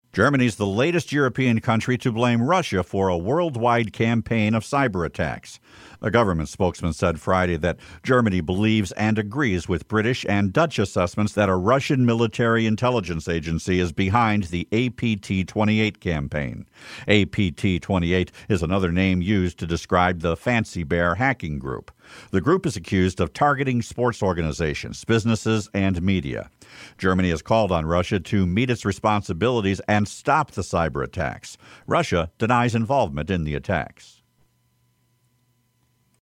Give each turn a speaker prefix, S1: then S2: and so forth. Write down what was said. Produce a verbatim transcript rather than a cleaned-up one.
S1: Germany's the latest European country to blame Russia for a worldwide campaign of cyber attacks. A government spokesman said Friday that Germany believes and agrees with British and Dutch assessments that a Russian military intelligence agency is behind the A P T twenty-eight campaign. A P T twenty-eight is another name used to describe the Fancy Bear hacking group. The group is accused of targeting sports organizations, businesses, and media. Germany has called on Russia to meet its responsibilities and stop the cyber attacks. Russia denies involvement in the attacks.